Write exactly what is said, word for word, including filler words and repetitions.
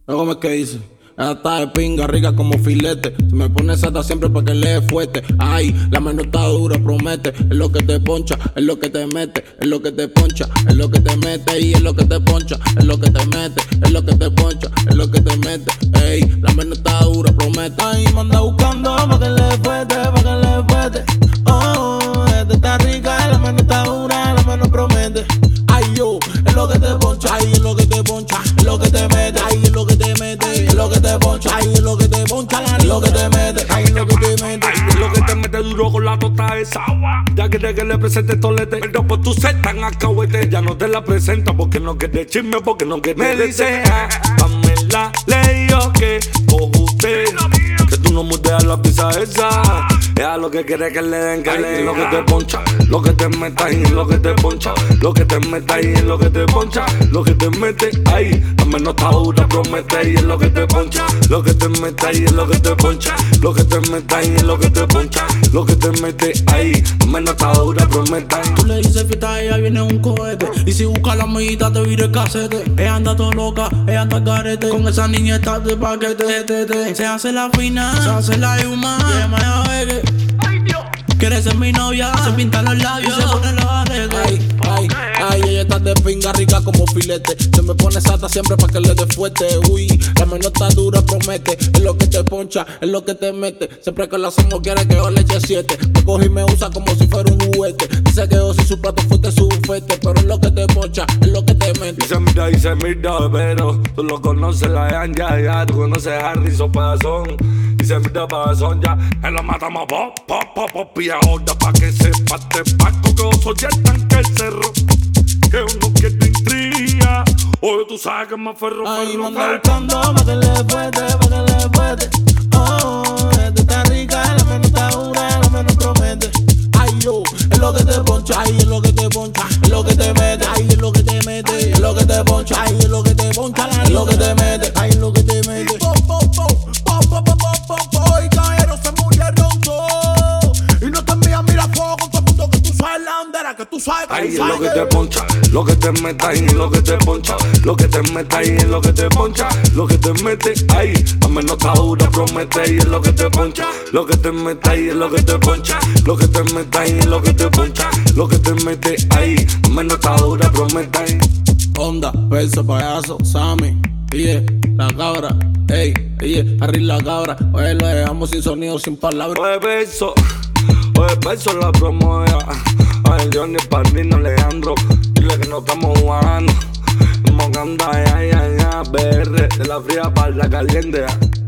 Luego me que dice, ella está de pinga, rica como filete. Se me pone sata siempre para que le dé fuerte. Ay, la mano está dura, promete. Es lo que te poncha, es lo que te mete. Es lo que te poncha, es lo que te mete. Y es lo que te poncha, es lo que te mete. Es lo que te poncha, es lo que te mete. Ey, la mano está dura, promete. Ay, me anda buscando para que le dé fuerte, para que le dé fuerte. Oh, esta está rica, la mano está dura, la mano promete. Ay, yo, es lo que te poncha, ay, es lo que te poncha, es lo que te mete, ay, es lo que te mete, es lo que te poncha, ay, es lo que te poncha, es lo que te mete, ay, es lo que te mete, ay, es lo que te mete duro con la tota esa. Ya quiere que le presente tolete, pero por tu set tan acahuete. Ya no te la presenta porque no quiere chisme, porque no quiere. Me dice, ah, Pamela, le digo que cojo usted, que tú no muteas la pizza esa. Ella lo que quiere que le den, que ay, le den lo que te poncha, lo que te meta ahí, lo que te poncha, lo que te meta ahí, lo que te poncha, lo que te mete ahí. La menos está dura, promete y es lo que te poncha, lo que te mete ahí, es lo que te poncha, lo que te mete ahí, es lo que te poncha, lo que te mete ahí. La menos está dura, promete ahí. Tú le dices fiesta, ella viene un cohete. Y si busca la amiguita, te vire el casete. Ella anda todo loca, ella anda carete. Con esa niña está de paquete, te, te. Se hace la fina, se hace la yuma. Y ella me vegue. Ay, Dios. Quiere ser mi novia, se pinta los labios y se pone los aretes. Ay, ay, ay, ella está de pinga, rica como filete. Se me pone sata siempre pa' que le dé fuerte. Uy, la mano está dura, promete. Es lo que te poncha, es lo que te mete. Siempre que la hacemos quiere que yo le eche siete. Me coge y me usa como si fuera un juguete. Dice que yo si su plato fuiste su bufete. Pero es lo que te poncha, es lo que te mete. Y se mira, y se mira, pero tú lo conoces, la ya, ya, ya. Tú conoces a Harry, so pedazón. Y se mira, pedazón, ya. Él lo matamos, pop, pop, pop, pop. Y ahora pa' que sepa, te paco que vos soy el tanque el cerro. Que uno que te intriga. Oye, tú sabes que es más ferro. Ay, me anda buscando pa' que le dé fuerte, pa' que le dé fuerte. Oh, esta está rica, la mano está dura, la mano promete. Ay, yo, es lo que te poncha, ay, es lo que te poncha, es lo que te mete, ay, es lo que te mete, es lo que te poncha, ay, es lo que te poncha, es lo que te mete, ay, es lo que te mete. Po, po, po, po, po, po, po, po, po, y caeros se murieron todos. Y no te envían, mira fuego con todo el mundo que tú sabes la bandera, que tú sabes que ay, tú es sabes lo que te poncha, lo que te mete ahí, lo que te poncha, lo que te mete ahí, es lo que te poncha, lo que te mete ahí. A menos está dura, promete y es lo que te poncha, lo que te mete ahí, es lo que te poncha, lo que te mete ahí, es lo que te poncha, lo que te mete ahí. A menos está dura, promete ahí. Onda, verso, payaso, Sammy, yeah, la cabra, ey, yeah, Harry la cabra. Oye, lo dejamos sin sonido, sin palabras. Oye, verso, oye, verso la promo ya. Oye, Johnny, Padrino, Leandro, dile que no estamos jugando. Mocanda, ya, ya, ya, B R, de la fría para la caliente, ya.